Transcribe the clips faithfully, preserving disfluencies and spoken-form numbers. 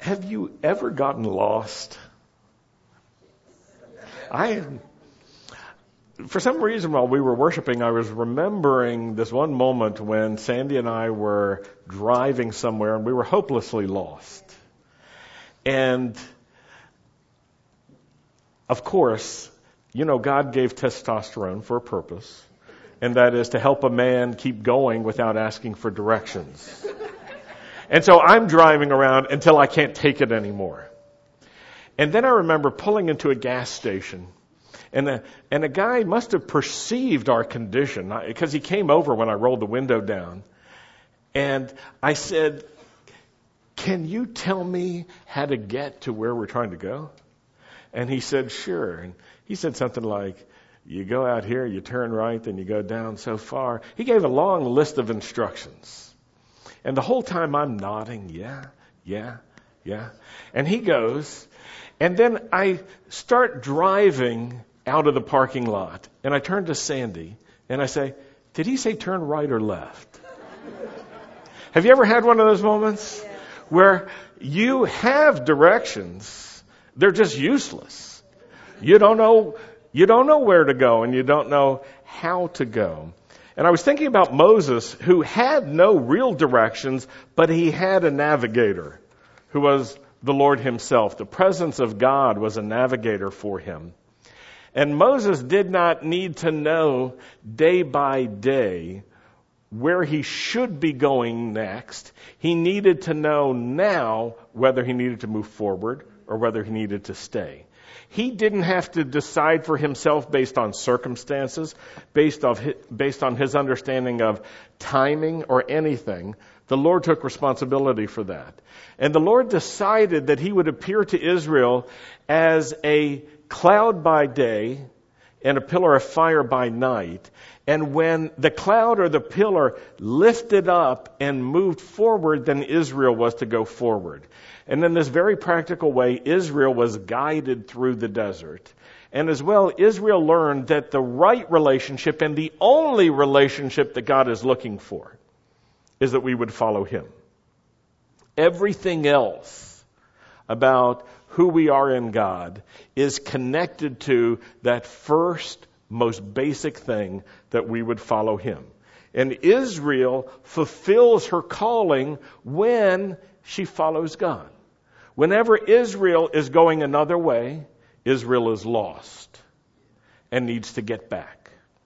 Have you ever gotten lost? I, for some reason, while we were worshiping, I was remembering this one moment when Sandy and I were driving somewhere and we were hopelessly lost. And, of course, you know, God gave testosterone for a purpose, and that is to help a man keep going without asking for directions. And so I'm driving around until I can't take it anymore. And then I remember pulling into a gas station, and a, and a guy must have perceived our condition, because he came over when I rolled the window down. And I said, "Can you tell me how to get to where we're trying to go?" And he said, "Sure." And he said something like, "You go out here, you turn right, then you go down so far." He gave a long list of instructions. And the whole time I'm nodding, yeah, yeah, yeah. And he goes, and then I start driving out of the parking lot. And I turn to Sandy and I say, "Did he say turn right or left?" Have you ever had one of those moments? Yeah. Where you have directions, they're just useless. You don't know, you don't know where to go, and you don't know how to go. And I was thinking about Moses, who had no real directions, but he had a navigator who was the Lord himself. The presence of God was a navigator for him. And Moses did not need to know day by day where he should be going next. He needed to know now whether he needed to move forward or whether he needed to stay. He didn't have to decide for himself based on circumstances, based on his, based on his understanding of timing or anything. The Lord took responsibility for that. And the Lord decided that he would appear to Israel as a cloud by day and a pillar of fire by night. And when the cloud or the pillar lifted up and moved forward, then Israel was to go forward. And in this very practical way, Israel was guided through the desert. And as well, Israel learned that the right relationship and the only relationship that God is looking for is that we would follow him. Everything else about who we are in God is connected to that first, most basic thing, that we would follow him. And Israel fulfills her calling when she follows God. Whenever Israel is going another way, Israel is lost and needs to get back.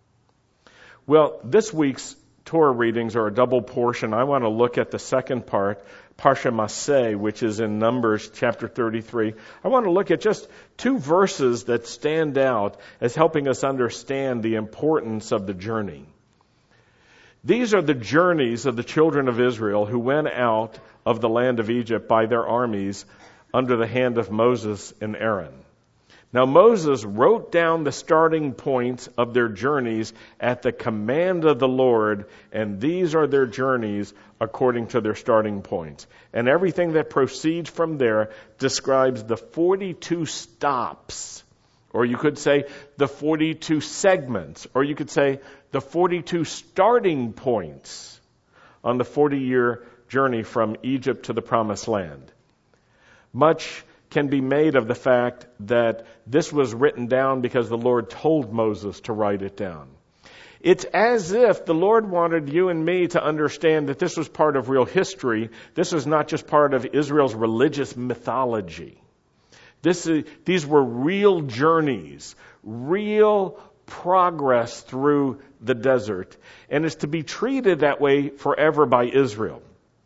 Well, this week's Torah readings are a double portion. I want to look at the second part, Parsha Maseh, which is in Numbers chapter thirty-three. I want to look at just two verses that stand out as helping us understand the importance of the journey. These are the journeys of the children of Israel who went out of the land of Egypt by their armies under the hand of Moses and Aaron. Now Moses wrote down the starting points of their journeys at the command of the Lord, and these are their journeys according to their starting points. And everything that proceeds from there describes the forty-two stops, or you could say the forty-two segments, or you could say the forty-two starting points on the forty-year journey from Egypt to the Promised Land. Much can be made of the fact that this was written down because the Lord told Moses to write it down. It's as if the Lord wanted you and me to understand that this was part of real history. This was not just part of Israel's religious mythology. This is, these were real journeys, real progress through the desert, and is to be treated that way forever by Israel.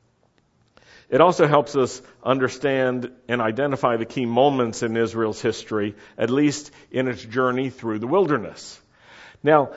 It also helps us understand and identify the key moments in Israel's history, at least in its journey through the wilderness. Now,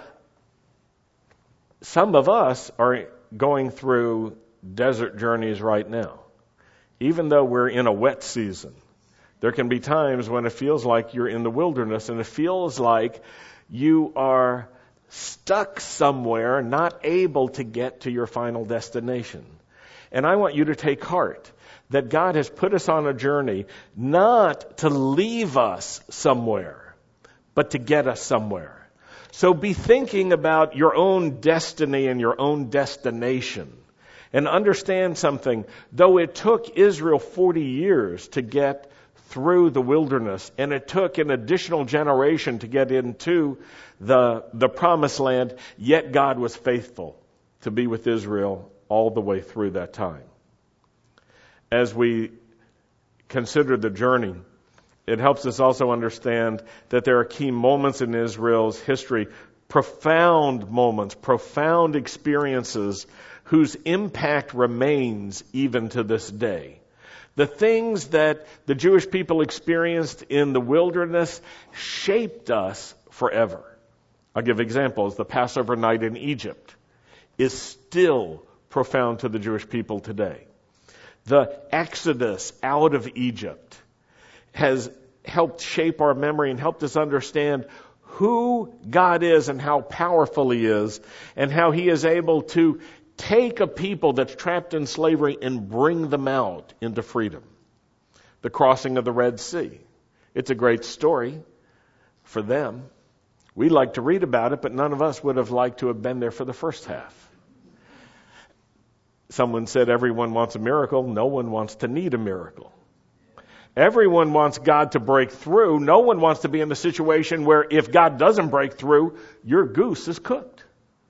some of us are going through desert journeys right now. Even though we're in a wet season, there can be times when it feels like you're in the wilderness and it feels like you are stuck somewhere, not able to get to your final destination. And I want you to take heart that God has put us on a journey not to leave us somewhere, but to get us somewhere. So be thinking about your own destiny and your own destination And understand something, though it took Israel forty years to get through the wilderness, and it took an additional generation to get into the, the promised land, yet God was faithful to be with Israel all the way through that time. As we consider the journey, it helps us also understand that there are key moments in Israel's history, profound moments, profound experiences whose impact remains even to this day. The things that the Jewish people experienced in the wilderness shaped us forever. I'll give examples. The Passover night in Egypt is still profound to the Jewish people today. The Exodus out of Egypt has helped shape our memory and helped us understand who God is and how powerful He is, and how He is able to take a people that's trapped in slavery and bring them out into freedom. The crossing of the Red Sea. It's a great story for them. We like to read about it, but none of us would have liked to have been there for the first half. Someone said everyone wants a miracle. No one wants to need a miracle. Everyone wants God to break through. No one wants to be in the situation where if God doesn't break through, your goose is cooked.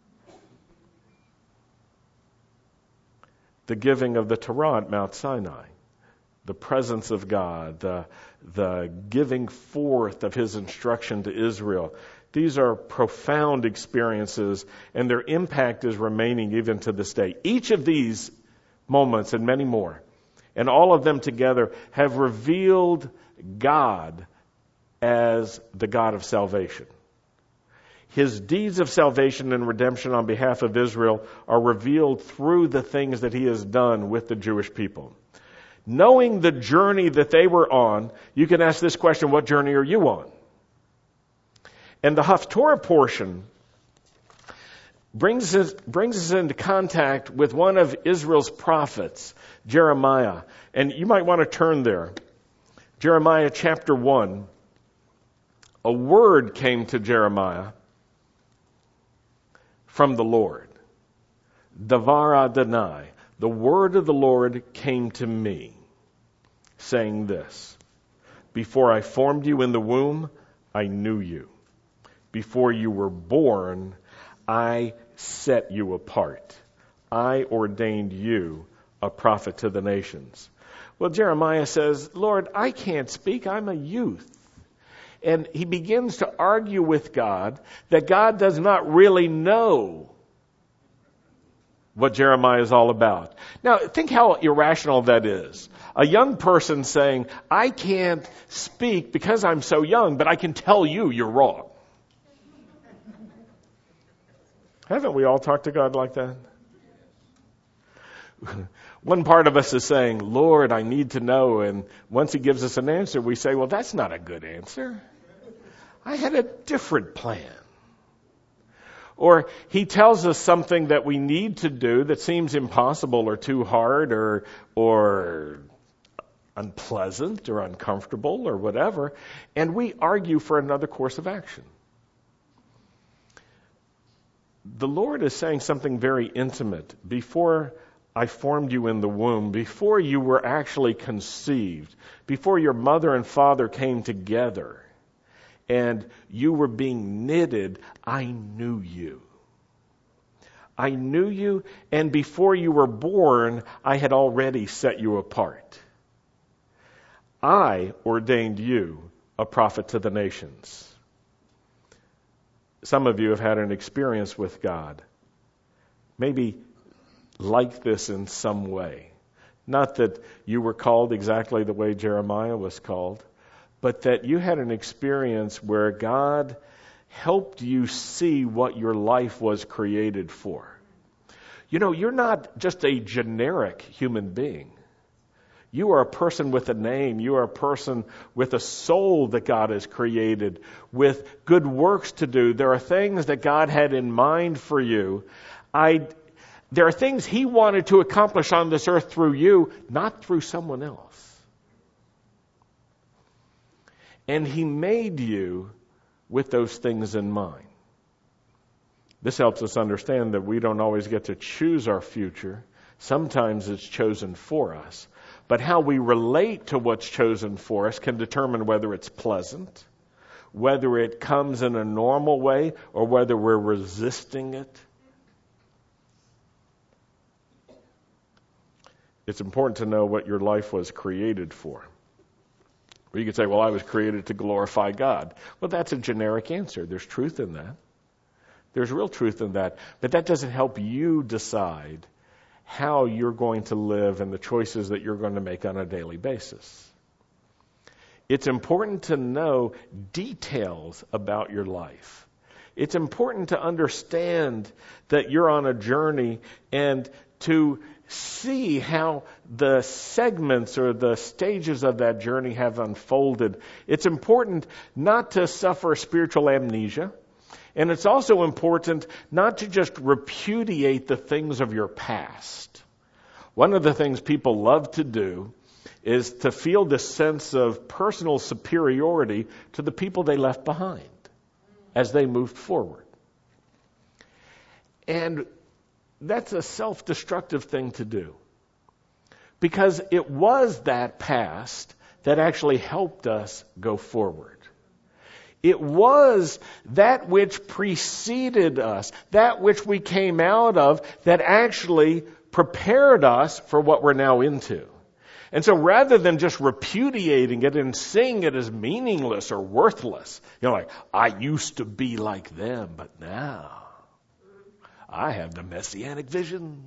The giving of the Torah at Mount Sinai, the presence of God, the, the giving forth of His instruction to Israel. These are profound experiences, and their impact is remaining even to this day. Each of these moments and many more, and all of them together, have revealed God as the God of salvation. His deeds of salvation and redemption on behalf of Israel are revealed through the things that He has done with the Jewish people. Knowing the journey that they were on, you can ask this question: what journey are you on? And the Haftorah portion brings us, brings us into contact with one of Israel's prophets, Jeremiah. And you might want to turn there. Jeremiah chapter one. A word came to Jeremiah from the Lord. Davar Adonai. The word of the Lord came to me, saying this: before I formed you in the womb, I knew you. Before you were born, I set you apart. I ordained you a prophet to the nations. Well, Jeremiah says, Lord, I can't speak. I'm a youth. And he begins to argue with God that God does not really know what Jeremiah is all about. Now, think how irrational that is. A young person saying, I can't speak because I'm so young, but I can tell you you're wrong. Haven't we all talked to God like that? One part of us is saying, Lord, I need to know. And once He gives us an answer, we say, well, that's not a good answer. I had a different plan. Or He tells us something that we need to do that seems impossible or too hard or or unpleasant or uncomfortable or whatever, and we argue for another course of action. The Lord is saying something very intimate. Before I formed you in the womb, before you were actually conceived, before your mother and father came together, and you were being knitted, I knew you. I knew you, and before you were born, I had already set you apart. I ordained you a prophet to the nations. Some of you have had an experience with God, maybe like this in some way. Not that you were called exactly the way Jeremiah was called, but that you had an experience where God helped you see what your life was created for. You know, you're not just a generic human being. You are a person with a name. You are a person with a soul that God has created, with good works to do. There are things that God had in mind for you. I, there are things He wanted to accomplish on this earth through you, not through someone else. And He made you with those things in mind. This helps us understand that we don't always get to choose our future. Sometimes it's chosen for us. But how we relate to what's chosen for us can determine whether it's pleasant, whether it comes in a normal way, or whether we're resisting it. It's important to know what your life was created for. Or you could say, well, I was created to glorify God. Well, that's a generic answer. There's truth in that. There's real truth in that. But that doesn't help you decide how you're going to live and the choices that you're going to make on a daily basis. It's important to know details about your life. It's important to understand that you're on a journey and to see how the segments or the stages of that journey have unfolded. It's important not to suffer spiritual amnesia. And it's also important not to just repudiate the things of your past. One of the things people love to do is to feel this sense of personal superiority to the people they left behind as they moved forward. And that's a self-destructive thing to do. Because it was that past that actually helped us go forward. It was that which preceded us, that which we came out of, that actually prepared us for what we're now into. And so rather than just repudiating it and seeing it as meaningless or worthless, you know, like, I used to be like them, but now I have the messianic vision.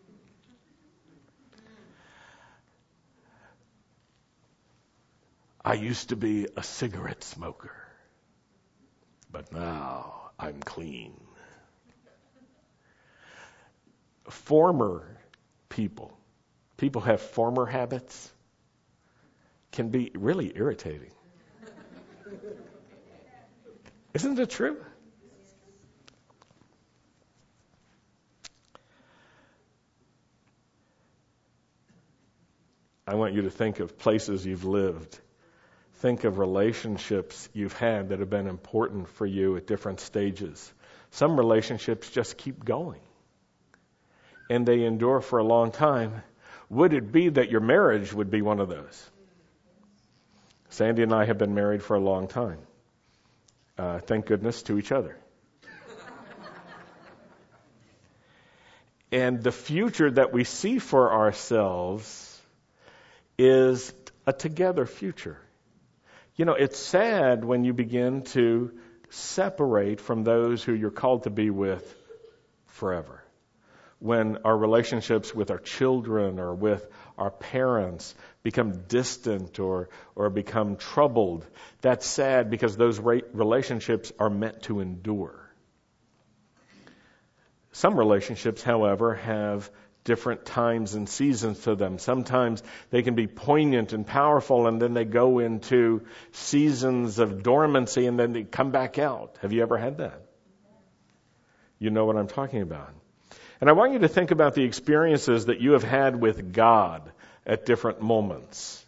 I used to be a cigarette smoker, but now I'm clean. Former people, people have former habits, can be really irritating. Isn't it true? I want you to think of places you've lived. Think of relationships you've had that have been important for you at different stages. Some relationships just keep going, and they endure for a long time. Would it be that your marriage would be one of those? Sandy and I have been married for a long time. Uh, thank goodness to each other. And the future that we see for ourselves is a together future. You know, it's sad when you begin to separate from those who you're called to be with forever. When our relationships with our children or with our parents become distant or or become troubled, that's sad because those relationships are meant to endure. Some relationships, however, have different times and seasons to them. Sometimes they can be poignant and powerful, and then they go into seasons of dormancy, and then they come back out. Have you ever had that? You know what I'm talking about. And I want you to think about the experiences that you have had with God at different moments.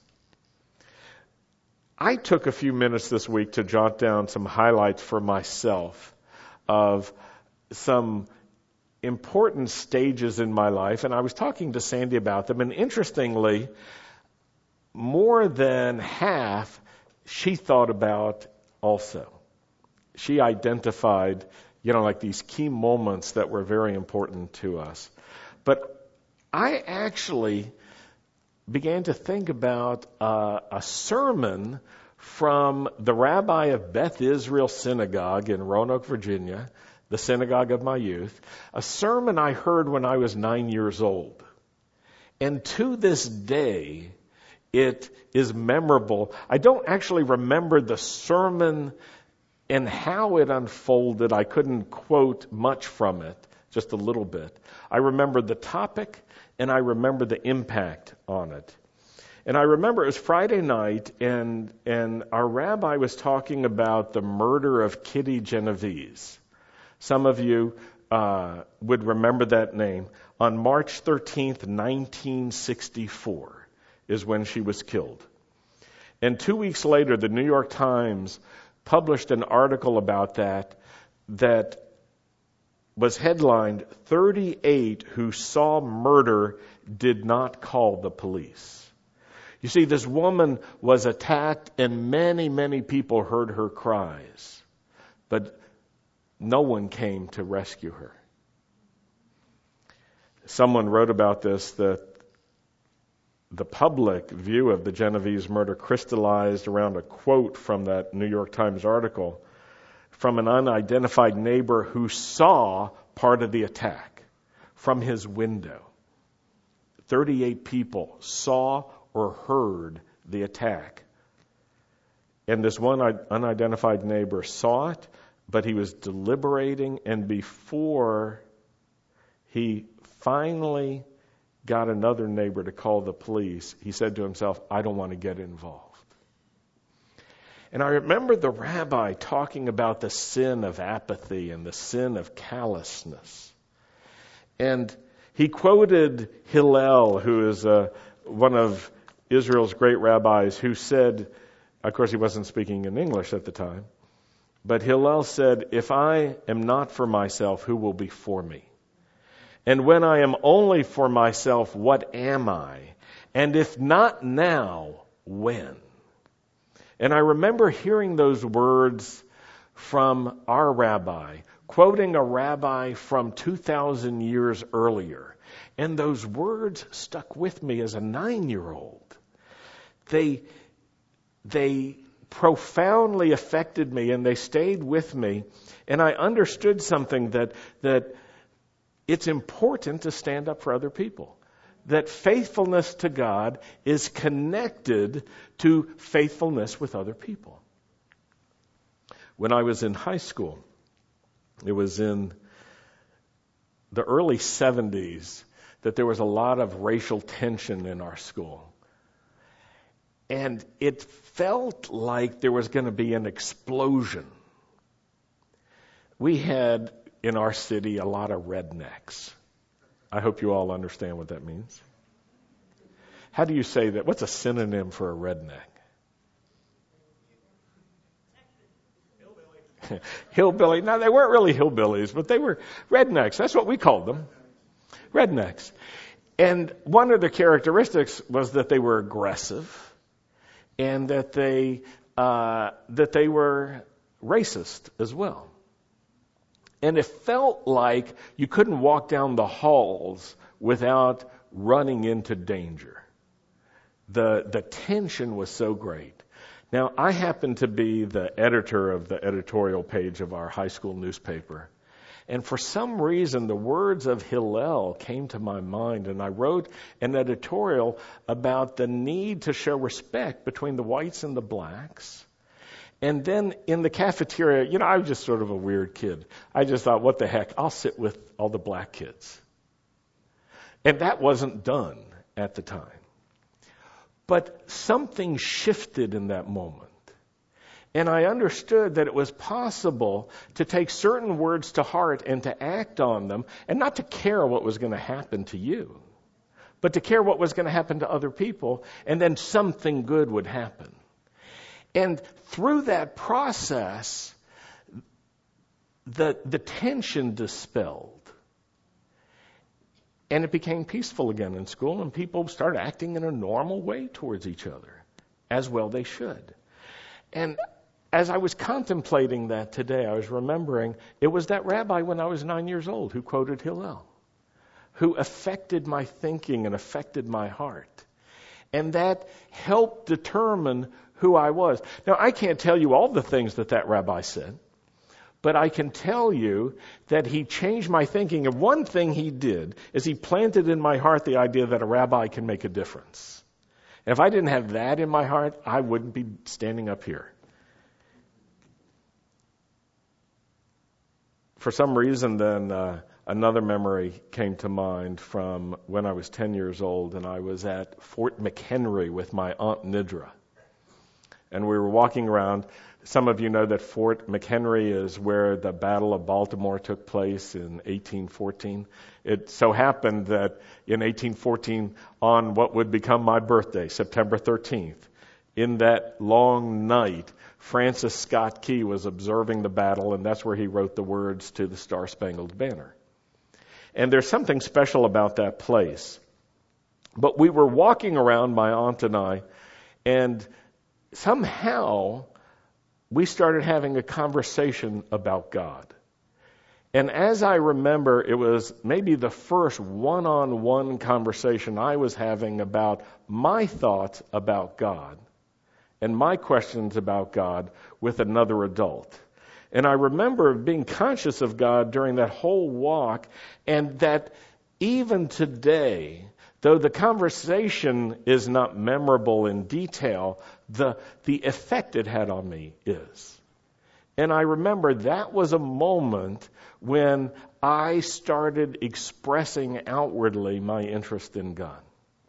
I took a few minutes this week to jot down some highlights for myself of some important stages in my life, and I was talking to Sandy about them, and interestingly, more than half she thought about also. She identified, you know, like these key moments that were very important to us. But I actually began to think about uh, a sermon from the rabbi of Beth Israel Synagogue in Roanoke, Virginia, the synagogue of my youth, a sermon I heard when I was nine years old. And to this day, it is memorable. I don't actually remember the sermon and how it unfolded. I couldn't quote much from it, just a little bit. I remember the topic, and I remember the impact on it. And I remember it was Friday night, and, and our rabbi was talking about the murder of Kitty Genovese. Some of you uh, would remember that name. On March thirteenth, nineteen sixty-four is when she was killed. And two weeks later, the New York Times published an article about that that was headlined, thirty-eight who saw murder did not call the police. You see, this woman was attacked and many, many people heard her cries, but no one came to rescue her. Someone wrote about this, that the public view of the Genovese murder crystallized around a quote from that New York Times article from an unidentified neighbor who saw part of the attack from his window. thirty-eight people saw or heard the attack. And this one unidentified neighbor saw it, but he was deliberating, and before he finally got another neighbor to call the police, he said to himself, I don't want to get involved. And I remember the rabbi talking about the sin of apathy and the sin of callousness. And he quoted Hillel, who is uh, one of Israel's great rabbis, who said, of course he wasn't speaking in English at the time, but Hillel said, if I am not for myself, who will be for me? And when I am only for myself, what am I? And if not now, when? And I remember hearing those words from our rabbi, quoting a rabbi from two thousand years earlier. And those words stuck with me as a nine-year-old. They, they profoundly affected me, and they stayed with me. And I understood something, that, that it's important to stand up for other people. That faithfulness to God is connected to faithfulness with other people. When I was in high school, it was in the early seventies that there was a lot of racial tension in our school. And it felt like there was going to be an explosion. We had in our city a lot of rednecks. I hope you all understand what that means. How do you say that? What's a synonym for a redneck? Hillbilly. Hillbilly. No, they weren't really hillbillies, but they were rednecks. That's what we called them. Rednecks. And one of the characteristics was that they were aggressive and that they uh, that they were racist as well. And it felt like you couldn't walk down the halls without running into danger. The the tension was so great. Now, I happen to be the editor of the editorial page of our high school newspaper. And for some reason, the words of Hillel came to my mind, and I wrote an editorial about the need to show respect between the whites and the blacks. And then in the cafeteria, you know, I was just sort of a weird kid. I just thought, what the heck, I'll sit with all the black kids. And that wasn't done at the time. But something shifted in that moment. And I understood that it was possible to take certain words to heart and to act on them, and not to care what was going to happen to you, but to care what was going to happen to other people, and then something good would happen. And through that process, the, the tension dispelled. And it became peaceful again in school, and people started acting in a normal way towards each other, as well they should. And as I was contemplating that today, I was remembering it was that rabbi when I was nine years old who quoted Hillel, who affected my thinking and affected my heart. And that helped determine who I was. Now, I can't tell you all the things that that rabbi said, but I can tell you that he changed my thinking. And one thing he did is he planted in my heart the idea that a rabbi can make a difference. And if I didn't have that in my heart, I wouldn't be standing up here. For some reason, then, uh, another memory came to mind from when I was ten years old, and I was at Fort McHenry with my Aunt Nidra. And we were walking around. Some of you know that Fort McHenry is where the Battle of Baltimore took place in eighteen fourteen. It so happened that in eighteen fourteen, on what would become my birthday, September thirteenth, in that long night, Francis Scott Key was observing the battle, and that's where he wrote the words to the Star-Spangled Banner. And there's something special about that place. But we were walking around, my aunt and I, and somehow we started having a conversation about God. And as I remember, it was maybe the first one-on-one conversation I was having about my thoughts about God and my questions about God with another adult. And I remember being conscious of God during that whole walk, and that even today, though the conversation is not memorable in detail, the, the effect it had on me is. And I remember that was a moment when I started expressing outwardly my interest in God.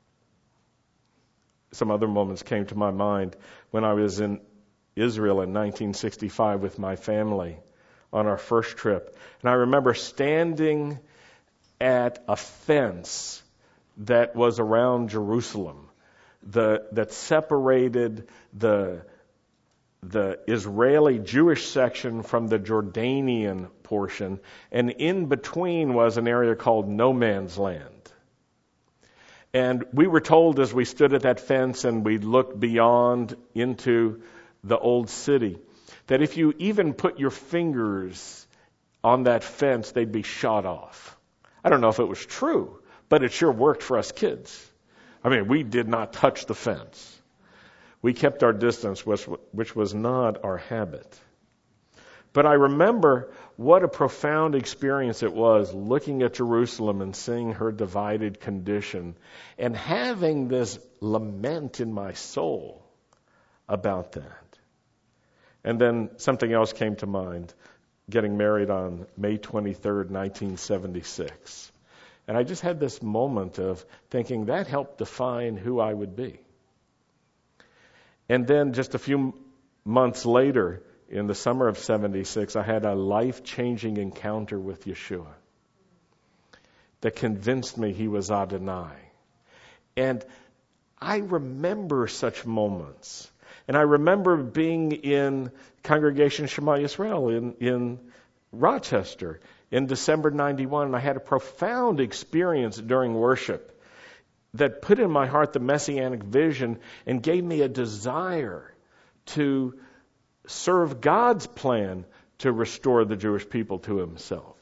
Some other moments came to my mind when I was in Israel in nineteen sixty-five with my family on our first trip. And I remember standing at a fence that was around Jerusalem, the, that separated the, the Israeli Jewish section from the Jordanian portion, and in between was an area called No Man's Land. And we were told as we stood at that fence and we looked beyond into the old city, that if you even put your fingers on that fence, they'd be shot off. I don't know if it was true, but it sure worked for us kids. I mean, we did not touch the fence. We kept our distance, which was not our habit. But I remember what a profound experience it was looking at Jerusalem and seeing her divided condition and having this lament in my soul about that. And then something else came to mind, getting married on May twenty-third, nineteen seventy-six. And I just had this moment of thinking that helped define who I would be. And then just a few months later, in the summer of seventy-six, I had a life-changing encounter with Yeshua that convinced me he was Adonai. And I remember such moments. And I remember being in Congregation Shema Yisrael in, in Rochester in December ninety-one. And I had a profound experience during worship that put in my heart the Messianic vision and gave me a desire to serve God's plan to restore the Jewish people to himself.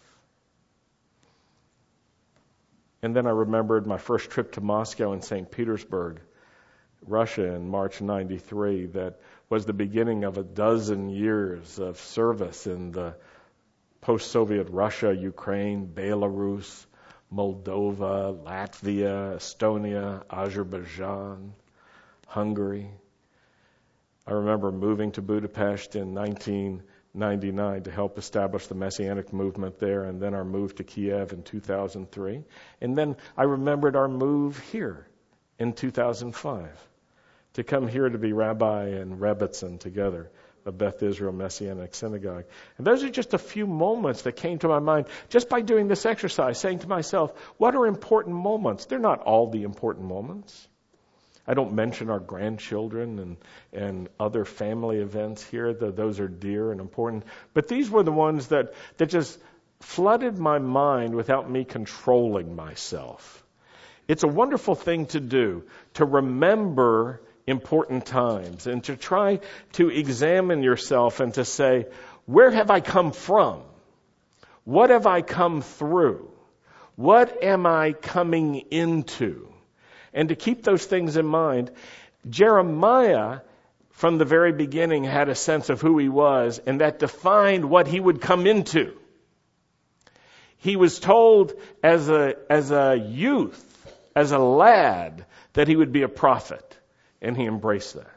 And then I remembered my first trip to Moscow and Saint Petersburg, Russia, in March ninety-three. That was the beginning of a dozen years of service in the post-Soviet Russia, Ukraine, Belarus, Moldova, Latvia, Estonia, Azerbaijan, Hungary. I remember moving to Budapest in nineteen ninety-nine to help establish the Messianic movement there, and then our move to Kiev in two thousand three. And then I remembered our move here in two thousand five to come here to be rabbi and rebbitzin together of Beth Israel Messianic Synagogue. And those are just a few moments that came to my mind just by doing this exercise, saying to myself, what are important moments? They're not all the important moments. I don't mention our grandchildren and, and other family events here, though those are dear and important. But these were the ones that, that just flooded my mind without me controlling myself. It's a wonderful thing to do, to remember important times and to try to examine yourself and to say, where have I come from? What have I come through? What am I coming into? And to keep those things in mind, Jeremiah, from the very beginning, had a sense of who he was, and that defined what he would come into. He was told as a, as a youth, as a lad, that he would be a prophet, and he embraced that.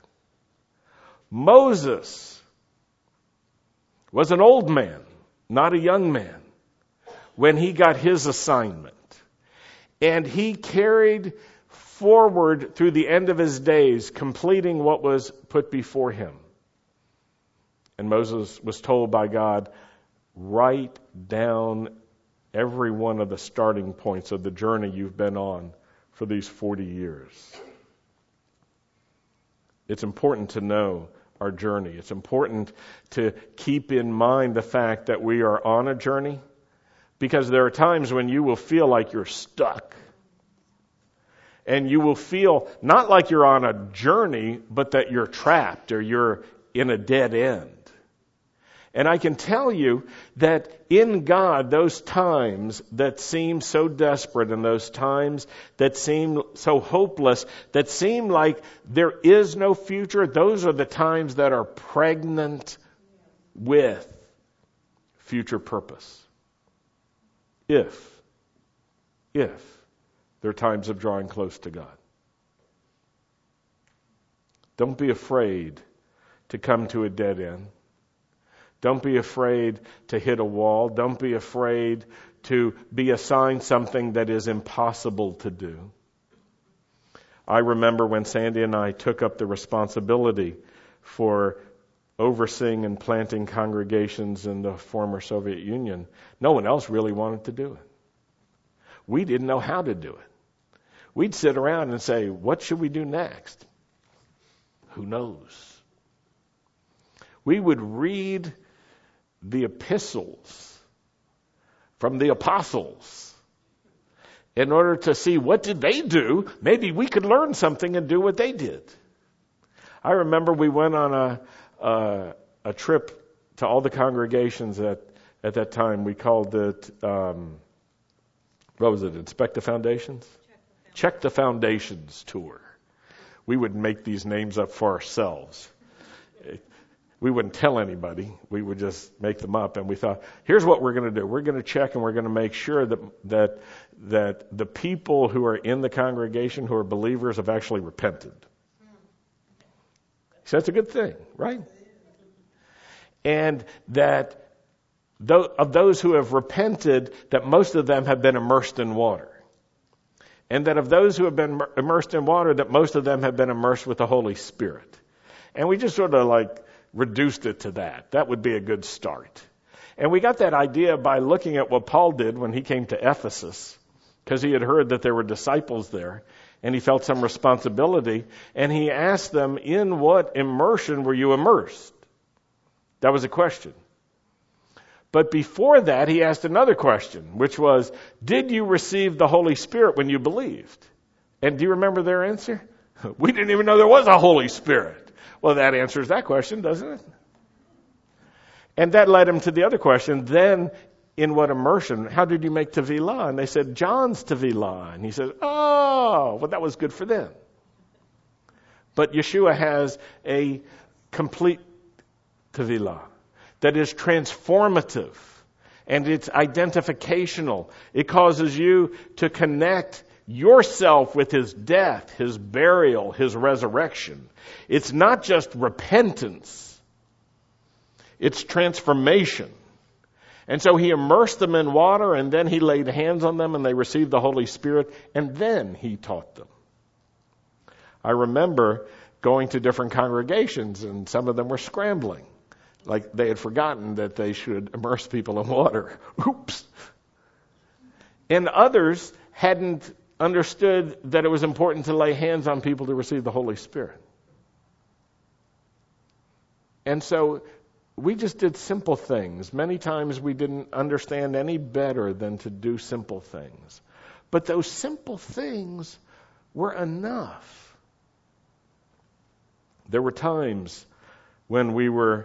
Moses was an old man, not a young man, when he got his assignment. And he carried forward through the end of his days, completing what was put before him. And Moses was told by God, write down every one of the starting points of the journey you've been on for these forty years. It's important to know our journey. It's important to keep in mind the fact that we are on a journey, because there are times when you will feel like you're stuck. And you will feel not like you're on a journey, but that you're trapped or you're in a dead end. And I can tell you that in God, those times that seem so desperate and those times that seem so hopeless, that seem like there is no future, those are the times that are pregnant with future purpose. If, if there are times of drawing close to God. Don't be afraid to come to a dead end. Don't be afraid to hit a wall. Don't be afraid to be assigned something that is impossible to do. I remember when Sandy and I took up the responsibility for overseeing and planting congregations in the former Soviet Union, no one else really wanted to do it. We didn't know how to do it. We'd sit around and say, what should we do next? Who knows? We would read the epistles from the apostles in order to see what did they do. Maybe we could learn something and do what they did. I remember we went on a a, a trip to all the congregations at at that time. We called it um, what was it? Inspect the Foundations? Check the Foundations tour. We would make these names up for ourselves. We wouldn't tell anybody. We would just make them up. And we thought, here's what we're going to do. We're going to check and we're going to make sure that that that the people who are in the congregation who are believers have actually repented. So that's a good thing, right? And that of those who have repented, that most of them have been immersed in water. And that of those who have been immersed in water, that most of them have been immersed with the Holy Spirit. And we just sort of like reduced it to that. That would be a good start. And we got that idea by looking at what Paul did when he came to Ephesus, because he had heard that there were disciples there, and he felt some responsibility, and he asked them, in what immersion were you immersed? That was a question. But before that, he asked another question, which was, did you receive the Holy Spirit when you believed? And do you remember their answer? We didn't even know there was a Holy Spirit. Well, that answers that question, doesn't it? And that led him to the other question. Then, in what immersion? How did you make Tevilah? And they said, John's Tevilah. And he said, oh, well, that was good for them. But Yeshua has a complete Tevilah that is transformative, and it's identificational. It causes you to connect yourself with his death, his burial, his resurrection. It's not just repentance. It's transformation. And so he immersed them in water, and then he laid hands on them, and they received the Holy Spirit, and then he taught them. I remember going to different congregations, and some of them were scrambling. Like they had forgotten that they should immerse people in water. Oops. And others hadn't understood that it was important to lay hands on people to receive the Holy Spirit. And so we just did simple things. Many times we didn't understand any better than to do simple things. But those simple things were enough. There were times when we were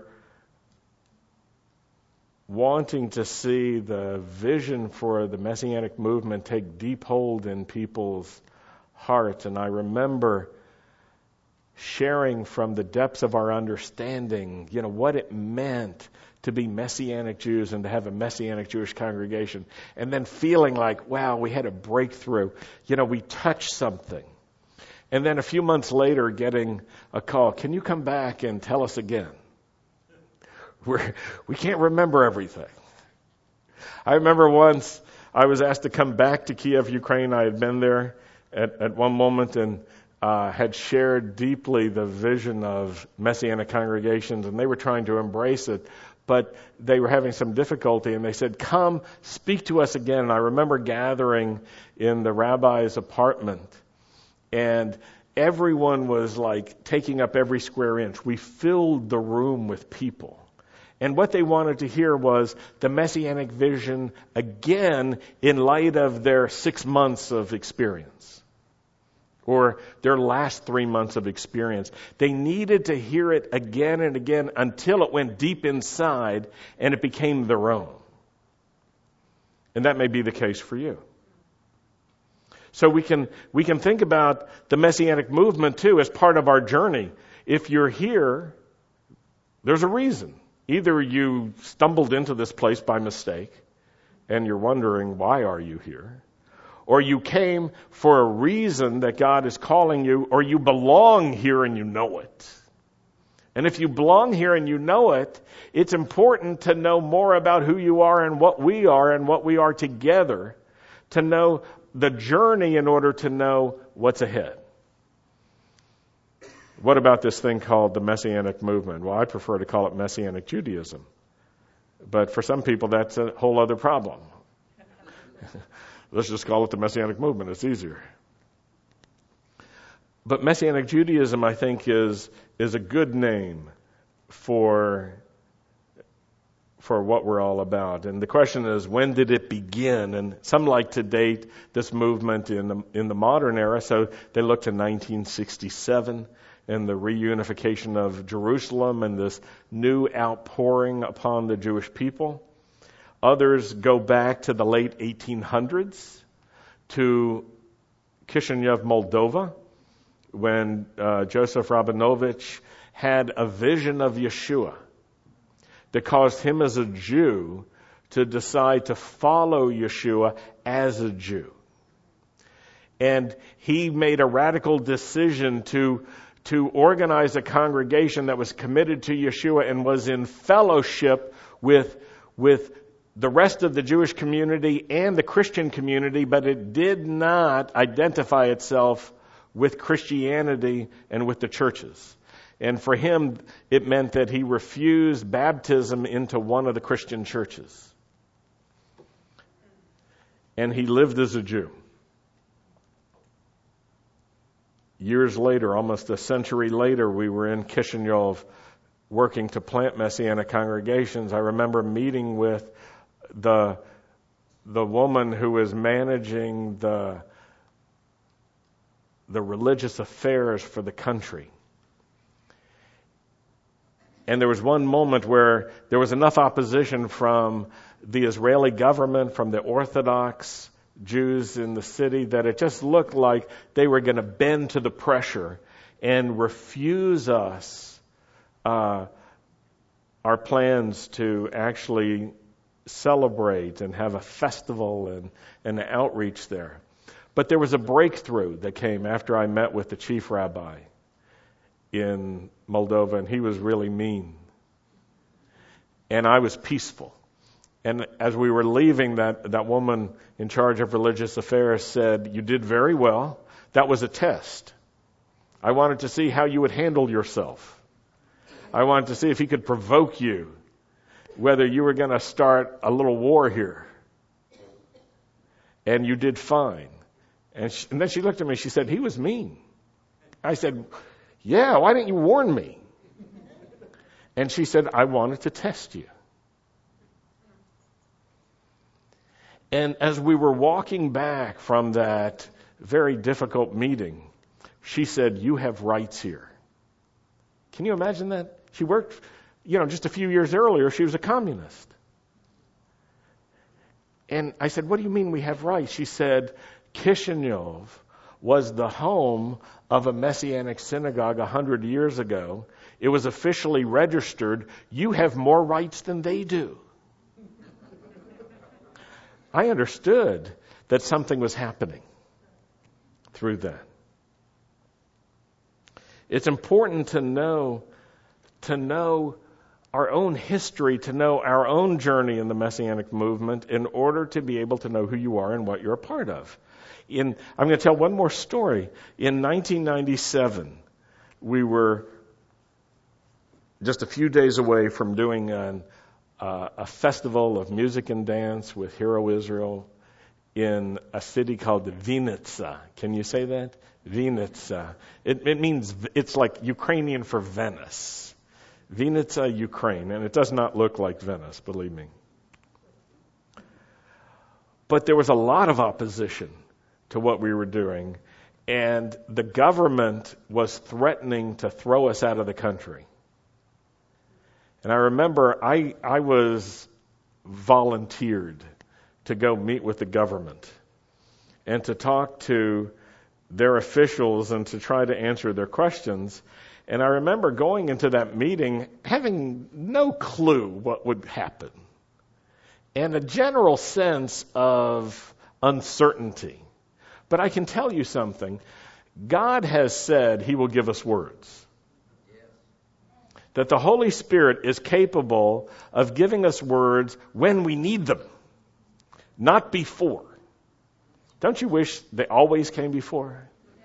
wanting to see the vision for the Messianic movement take deep hold in people's hearts. And I remember sharing from the depths of our understanding, you know, what it meant to be Messianic Jews and to have a Messianic Jewish congregation. And then feeling like, wow, we had a breakthrough. You know, we touched something. And then a few months later getting a call, can you come back and tell us again? We're, we can't remember everything. I remember once I was asked to come back to Kiev, Ukraine. I had been there at, at one moment and uh, had shared deeply the vision of Messianic congregations, and they were trying to embrace it, but they were having some difficulty, and they said, come, speak to us again. And I remember gathering in the rabbi's apartment, and everyone was like taking up every square inch. We filled the room with people. And what they wanted to hear was the Messianic vision again in light of their six months of experience or their last three months of experience. They needed to hear it again and again until it went deep inside and it became their own. And that may be the case for you. So we can we can think about the Messianic movement too as part of our journey. If you're here, there's a reason. Either you stumbled into this place by mistake and you're wondering, why are you here? Or you came for a reason that God is calling you, or you belong here and you know it. And if you belong here and you know it, it's important to know more about who you are and what we are and what we are together, to know the journey in order to know what's ahead. What about this thing called the Messianic movement? Well, I prefer to call it Messianic Judaism. But for some people, that's a whole other problem. Let's just call it the Messianic movement. It's easier. But Messianic Judaism, I think, is is a good name for for what we're all about. And the question is, when did it begin? And some like to date this movement in the in the modern era, so they look to nineteen sixty-seven and the reunification of Jerusalem and this new outpouring upon the Jewish people. Others go back to the late eighteen hundreds, to Chisinau, Moldova, when uh, Joseph Rabinovich had a vision of Yeshua that caused him as a Jew to decide to follow Yeshua as a Jew. And he made a radical decision to, to organize a congregation that was committed to Yeshua and was in fellowship with, with the rest of the Jewish community and the Christian community, but it did not identify itself with Christianity and with the churches. And for him, it meant that he refused baptism into one of the Christian churches. And he lived as a Jew. Years later, almost a century later, we were in Chisinau working to plant Messianic congregations. I remember meeting with the the woman who was managing the the religious affairs for the country. And there was one moment where there was enough opposition from the Israeli government, from the Orthodox Jews in the city, that it just looked like they were going to bend to the pressure and refuse us uh, our plans to actually celebrate and have a festival and, and an outreach there. But there was a breakthrough that came after I met with the chief rabbi in Moldova, and he was really mean. And I was peaceful. And as we were leaving, that, that woman in charge of religious affairs said, "You did very well. That was a test. I wanted to see how you would handle yourself. I wanted to see if he could provoke you, whether you were going to start a little war here. And you did fine." And, she, and then she looked at me, she said, "He was mean." I said, "Yeah, why didn't you warn me?" And she said, "I wanted to test you." And as we were walking back from that very difficult meeting, she said, "You have rights here." Can you imagine that? She worked, you know, just a few years earlier, she was a communist. And I said, "What do you mean we have rights?" She said, "Chisinau was the home of a Messianic synagogue a hundred years ago. It was officially registered. You have more rights than they do." I understood that something was happening through that. It's important to know, to know our own history, to know our own journey in the Messianic movement in order to be able to know who you are and what you're a part of. In, I'm going to tell one more story. In nineteen ninety-seven, we were just a few days away from doing an, uh, a festival of music and dance with Hero Israel in a city called Vinnytsia. Can you say that? Vinnytsia. It, it means, it's like Ukrainian for Venice. Vinnytsia, Ukraine. And it does not look like Venice, believe me. But there was a lot of opposition to what we were doing. And the government was threatening to throw us out of the country. And I remember I, I was volunteered to go meet with the government and to talk to their officials and to try to answer their questions. And I remember going into that meeting having no clue what would happen and a general sense of uncertainty. But I can tell you something. God has said He will give us words. That the Holy Spirit is capable of giving us words when we need them, not before. Don't you wish they always came before?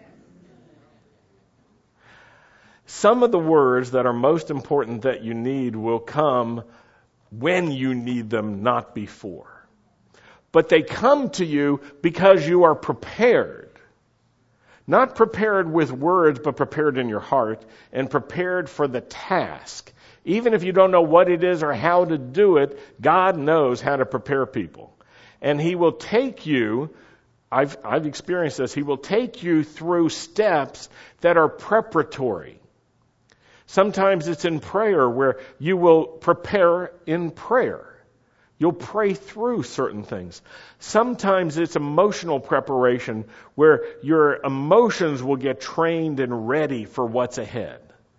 Some of the words that are most important that you need will come when you need them, not before. But they come to you because you are prepared. Not prepared with words, but prepared in your heart and prepared for the task. Even if you don't know what it is or how to do it, God knows how to prepare people. And He will take you, I've, I've experienced this, He will take you through steps that are preparatory. Sometimes it's in prayer where you will prepare in prayer. You'll pray through certain things. Sometimes it's emotional preparation where your emotions will get trained and ready for what's ahead.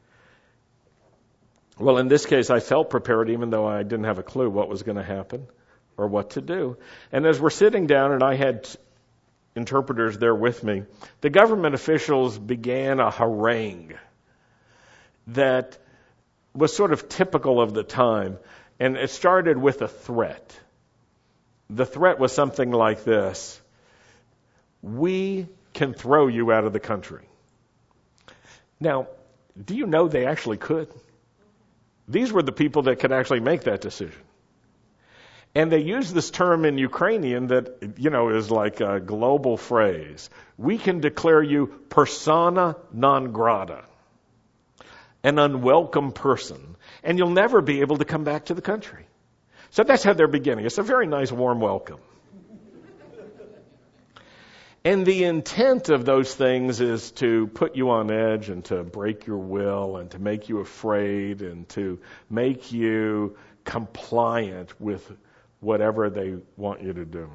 Well, in this case, I felt prepared even though I didn't have a clue what was going to happen or what to do. And as we're sitting down and I had interpreters there with me, the government officials began a harangue that was sort of typical of the time. And it started with a threat. The threat was something like this. We can throw you out of the country. Now, do you know they actually could? These were the people that could actually make that decision. And they used this term in Ukrainian that, you know, is like a global phrase. We can declare you persona non grata, an unwelcome person. And you'll never be able to come back to the country. So that's how they're beginning. It's a very nice, warm welcome. And the intent of those things is to put you on edge and to break your will and to make you afraid and to make you compliant with whatever they want you to do.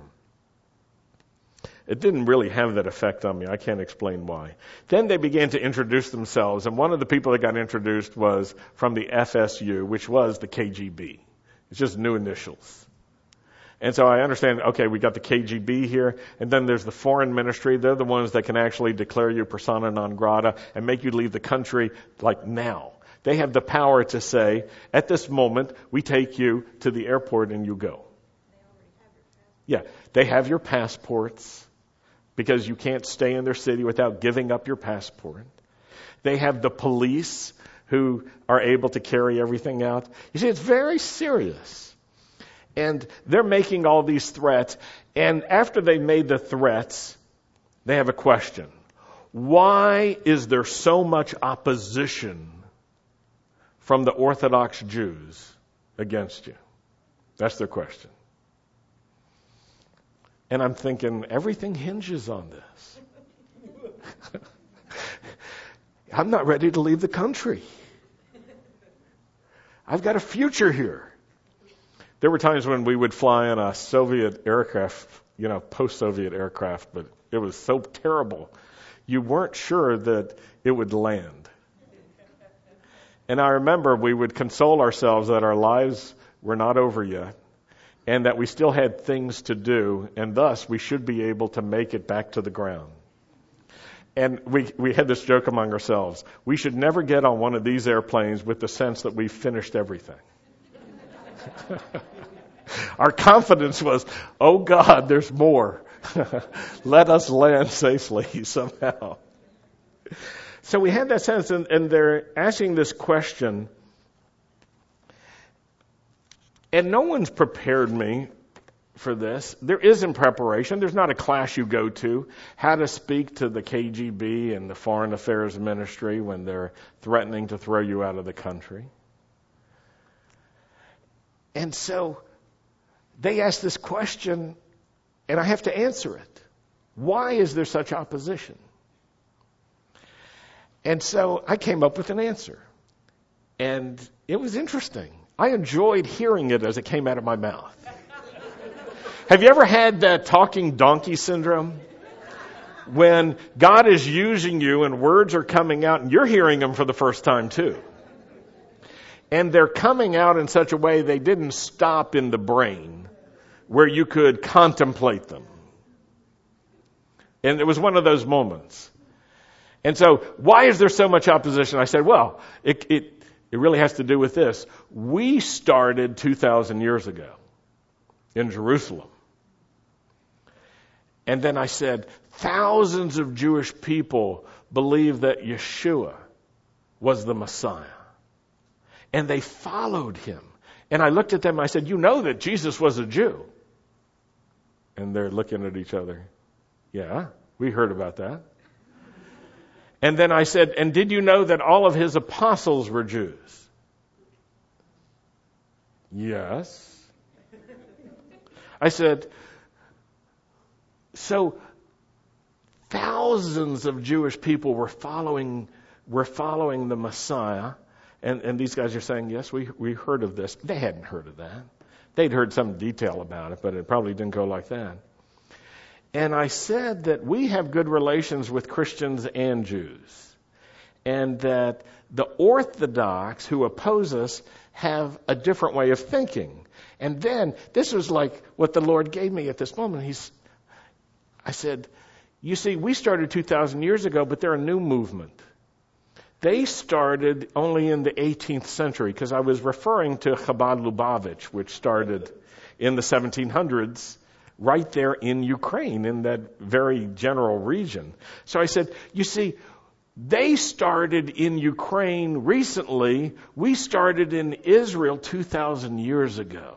It didn't really have that effect on me. I can't explain why. Then they began to introduce themselves, and one of the people that got introduced was from the F S U, which was the K G B. It's just new initials. And so I understand, okay, we got the K G B here, and then there's the foreign ministry. They're the ones that can actually declare you persona non grata and make you leave the country like now. They have the power to say, at this moment, we take you to the airport and you go. Yeah, they have your passports, because you can't stay in their city without giving up your passport. They have the police who are able to carry everything out. You see, it's very serious. And they're making all these threats. And after they made the threats, they have a question. Why is there so much opposition from the Orthodox Jews against you? That's their question. And I'm thinking, everything hinges on this. I'm not ready to leave the country. I've got a future here. There were times when we would fly on a Soviet aircraft, you know, post-Soviet aircraft, but it was so terrible. You weren't sure that it would land. And I remember we would console ourselves that our lives were not over yet, and that we still had things to do, and thus we should be able to make it back to the ground. And we, we had this joke among ourselves. We should never get on one of these airplanes with the sense that we've finished everything. Our confidence was, oh God, there's more. Let us land safely somehow. So we had that sense, and, and they're asking this question. And no one's prepared me for this. There isn't preparation. There's not a class you go to. How to speak to the K G B and the Foreign Affairs Ministry when they're threatening to throw you out of the country. And so they ask this question, and I have to answer it. Why is there such opposition? And so I came up with an answer. And it was interesting. I enjoyed hearing it as it came out of my mouth. Have you ever had that talking donkey syndrome? When God is using you and words are coming out and you're hearing them for the first time too. And they're coming out in such a way they didn't stop in the brain where you could contemplate them. And it was one of those moments. And so, why is there so much opposition? I said, well, it, it, it really has to do with this. We started two thousand years ago in Jerusalem. And then I said, thousands of Jewish people believed that Yeshua was the Messiah. And they followed him. And I looked at them and I said, you know that Jesus was a Jew. And they're looking at each other. Yeah, we heard about that. And then I said, and did you know that all of his apostles were Jews? Yes. I said, so thousands of Jewish people were following were following the Messiah, and, and these guys are saying, yes, we we heard of this. They hadn't heard of that. They'd heard some detail about it, but it probably didn't go like that. And I said that we have good relations with Christians and Jews, and that the Orthodox who oppose us have a different way of thinking. And then, this was like what the Lord gave me at this moment. He's, I said, you see, we started two thousand years ago, but they're a new movement. They started only in the eighteenth century, because I was referring to Chabad Lubavitch, which started in the seventeen hundreds, right there in Ukraine, in that very general region. So I said, you see, they started in Ukraine recently. We started in Israel two thousand years ago.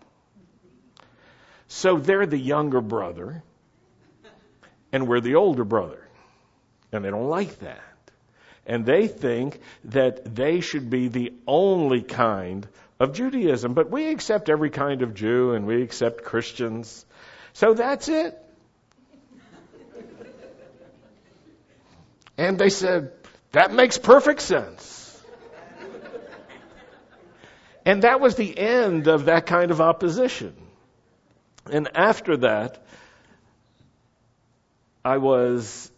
So they're the younger brother, and we're the older brother. And they don't like that. And they think that they should be the only kind of Judaism. But we accept every kind of Jew, and we accept Christians. So that's it. And they said, that makes perfect sense. And that was the end of that kind of opposition. And after that, I was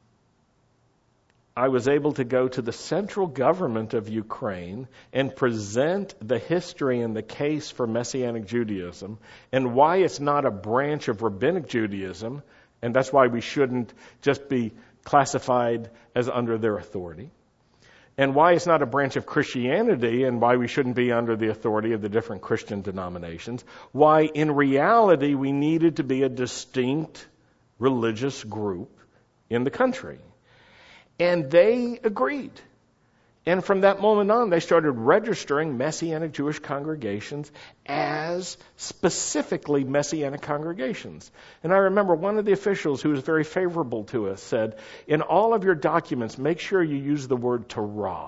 I was able to go to the central government of Ukraine and present the history and the case for Messianic Judaism and why it's not a branch of Rabbinic Judaism, and that's why we shouldn't just be classified as under their authority, and why it's not a branch of Christianity and why we shouldn't be under the authority of the different Christian denominations, why in reality we needed to be a distinct religious group in the country. And they agreed. And from that moment on, they started registering Messianic Jewish congregations as specifically Messianic congregations. And I remember one of the officials who was very favorable to us said, in all of your documents, make sure you use the word Torah,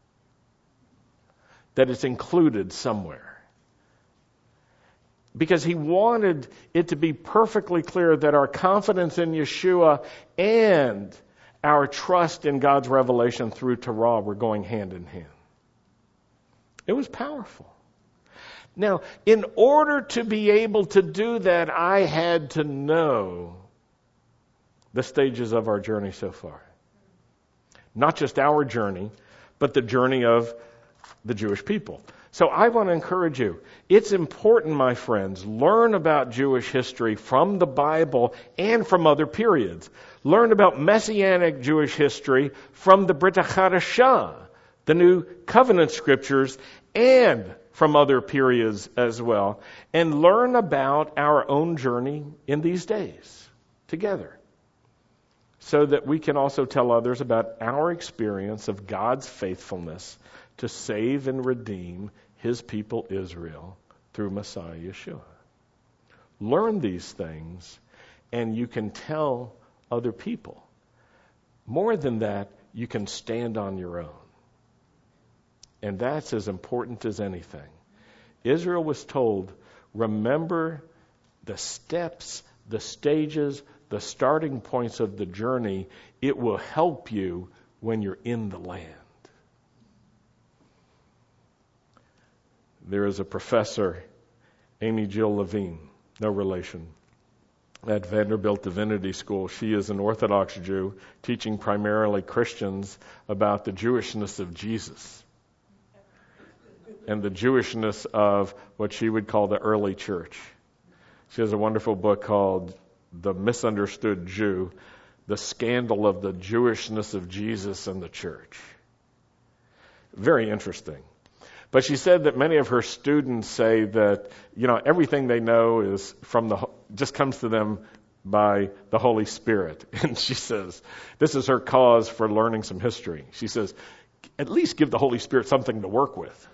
that it's included somewhere. Because he wanted it to be perfectly clear that our confidence in Yeshua and our trust in God's revelation through Torah were going hand in hand. It was powerful. Now, in order to be able to do that, I had to know the stages of our journey so far. Not just our journey, but the journey of the Jewish people. So I want to encourage you. It's important, my friends, learn about Jewish history from the Bible and from other periods. Learn about Messianic Jewish history from the Brit HaChadashah, the New Covenant Scriptures, and from other periods as well. And learn about our own journey in these days together, so that we can also tell others about our experience of God's faithfulness to save and redeem His people Israel through Messiah Yeshua. learn these things, and you can tell other people. More than that, you can stand on your own. And that's as important as anything. Israel was told, remember the steps, the stages, the starting points of the journey. It will help you when you're in the land. There is a professor, Amy Jill Levine, no relation, at Vanderbilt Divinity School. She is an Orthodox Jew teaching primarily Christians about the Jewishness of Jesus and the Jewishness of what she would call the early church. She has a wonderful book called The Misunderstood Jew, The Scandal of the Jewishness of Jesus and the Church. Very interesting. But she said that many of her students say that, you know, everything they know is from the, just comes to them by the Holy Spirit. And she says, this is her cause for learning some history. She says, at least give the Holy Spirit something to work with.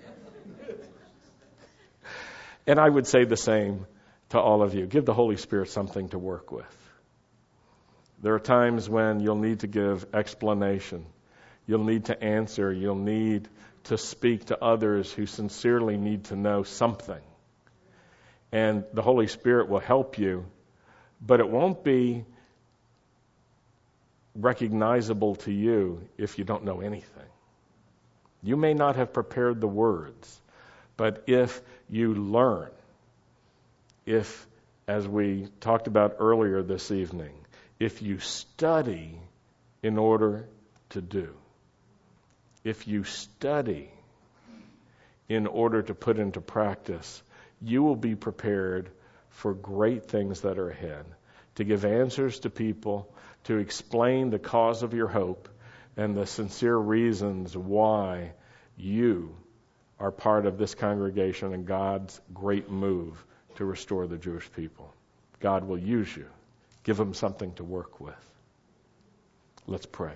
And I would say the same to all of you. Give the Holy Spirit something to work with. There are times when you'll need to give explanation. You'll need to answer. You'll need to speak to others who sincerely need to know something. And the Holy Spirit will help you, but it won't be recognizable to you if you don't know anything. You may not have prepared the words, but if you learn, if, as we talked about earlier this evening, if you study in order to do, if you study in order to put into practice, you will be prepared for great things that are ahead, to give answers to people, to explain the cause of your hope and the sincere reasons why you are part of this congregation and God's great move to restore the Jewish people. God will use you. Give them something to work with. Let's pray.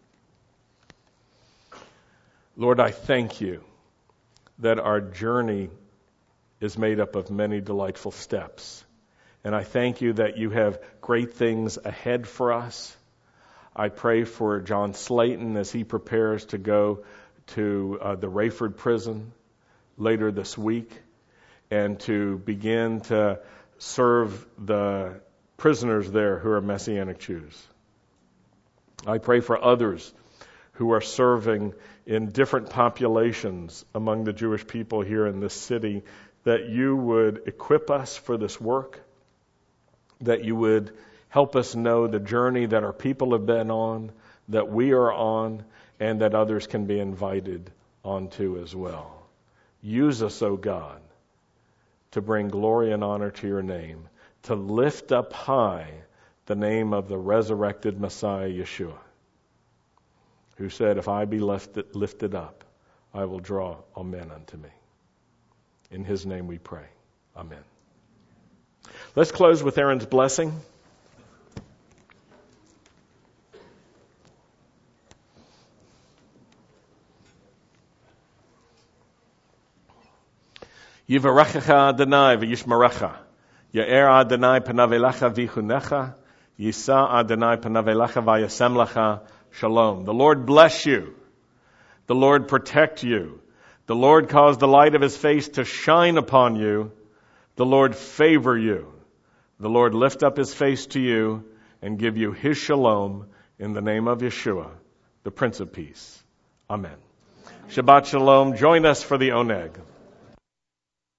Lord, I thank you that our journey is made up of many delightful steps. And I thank you that you have great things ahead for us. I pray for John Slayton as he prepares to go to uh, the Rayford prison later this week and to begin to serve the prisoners there who are Messianic Jews. I pray for others who are serving in different populations among the Jewish people here in this city, that you would equip us for this work, that you would help us know the journey that our people have been on, that we are on, and that others can be invited onto as well. Use us, O God, to bring glory and honor to your name, to lift up high the name of the resurrected Messiah, Yeshua, who said, if I be lifted, lifted up, I will draw all men unto me. In his name we pray. Amen. Let's close with Aaron's blessing. Yivarechecha Adonai v'yishmerecha. Ya'er Adonai panav elecha v'yichunecha. Yisa Adonai panav elecha v'yasem lecha. Shalom. The Lord bless you. The Lord protect you. The Lord cause the light of his face to shine upon you. The Lord favor you. The Lord lift up his face to you and give you his shalom in the name of Yeshua, the Prince of Peace. Amen. Shabbat shalom. Join us for the Oneg.